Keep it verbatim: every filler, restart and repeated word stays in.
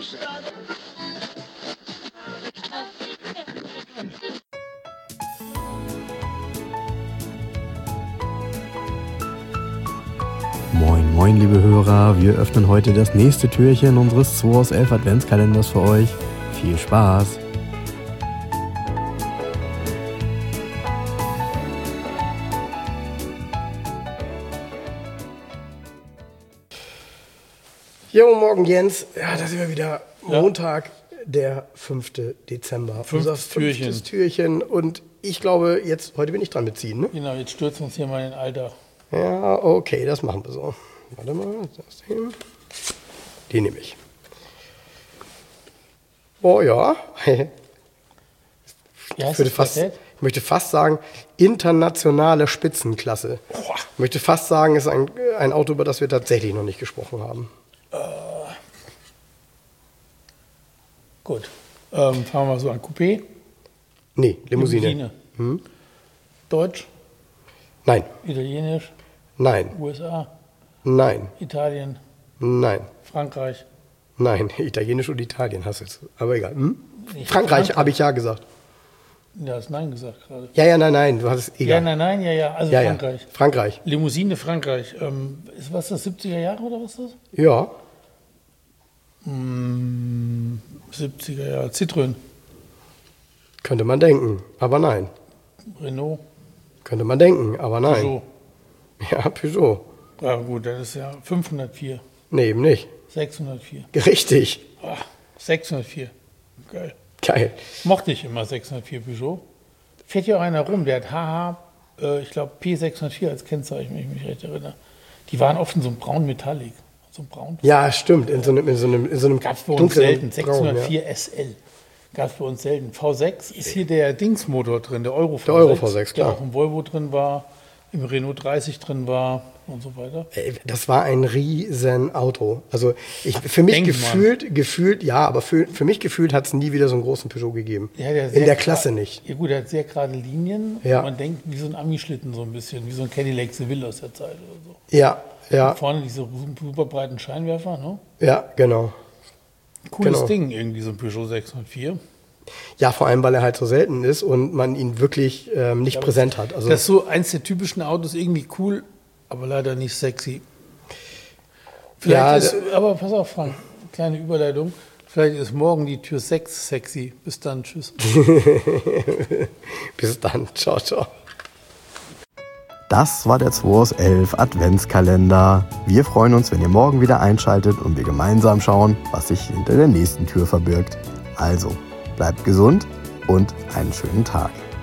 Moin, moin, liebe Hörer, wir öffnen heute das nächste Türchen unseres zwei aus elf Adventskalenders für euch. Viel Spaß! Jo, morgen Jens. Ja, da sind wir wieder. Ja. Montag, der fünfte Dezember. Fünftes Türchen. Fünftes Türchen. Und ich glaube, jetzt, heute bin ich dran mit ziehen, ne? Genau, jetzt stürzen wir uns hier mal in den Alltag. Ja, okay, das machen wir so. Warte mal, das hin. Die nehme ich. Oh ja. Ja, ich, würde fast, ich möchte fast sagen, internationale Spitzenklasse. Boah. Ich möchte fast sagen, es ist ein, ein Auto, über das wir tatsächlich noch nicht gesprochen haben. Äh, gut. Ähm, fahren wir mal so ein Coupé? Nee, Limousine. Limousine. Hm? Deutsch? Nein. Italienisch? Nein. U S A? Nein. Italien? Nein. Frankreich? Nein, Italienisch und Italien hast du jetzt. Aber egal. Hm? Frankreich, Frankreich. habe ich ja gesagt. Ja, hast Nein gesagt gerade. Ja, ja, nein, nein, du hast es egal. Ja, nein, nein, ja, ja, also ja, Frankreich. Ja. Frankreich. Limousine Frankreich. Ähm, ist was das, siebziger Jahre oder was ist das? Ja. Hm, siebziger Jahre. Citroën. Könnte man denken, aber nein. Renault. Könnte man denken, aber nein. Peugeot. Ja, Peugeot. Ja gut, das ist ja fünfhundertvier. Nee, eben nicht. sechshundertvier. Richtig. Ach, sechshundertvier. Geil. Geil. Mochte ich immer sechshundertvier Peugeot. Fährt hier auch einer rum, der hat H H, äh, ich glaube P sechshundertvier als Kennzeichen, wenn ich mich recht erinnere. Die waren oft in so einem braun Metallic. So einem braun. Ja, stimmt. In so einem, in so einem, in so einem Gab es bei uns selten. sechshundertvier Braun, ja. S L. Gab es bei uns selten. V sechs ist hier der Dingsmotor drin, der Euro V sechs. Der Euro V sechs, klar. Der auch im Volvo drin war, im Renault dreißig drin war und so weiter. Das war ein riesen Auto. Also ich, für mich Denk gefühlt, man. gefühlt, ja, aber für, für mich gefühlt hat es nie wieder so einen großen Peugeot gegeben. Ja, der in der Klasse nicht. Ja gut, der hat sehr gerade Linien. Ja. Man denkt wie so ein Ami-Schlitten so ein bisschen, wie so ein Cadillac Seville aus der Zeit oder so. Ja, ja. Und vorne diese super breiten Scheinwerfer, ne? Ja, genau. Cooles genau. Ding irgendwie, so ein Peugeot sechshundertvier. Ja, vor allem, weil er halt so selten ist und man ihn wirklich ähm, nicht ja, präsent hat. Also das ist so eins der typischen Autos, irgendwie cool, aber leider nicht sexy. Vielleicht ja, ist, aber pass auf, Frank, kleine Überleitung. Vielleicht ist morgen die Tür sechs sexy. Bis dann, tschüss. Bis dann, ciao, ciao. Das war der zwei aus elf Adventskalender. Wir freuen uns, wenn ihr morgen wieder einschaltet und wir gemeinsam schauen, was sich hinter der nächsten Tür verbirgt. Also, bleibt gesund und einen schönen Tag.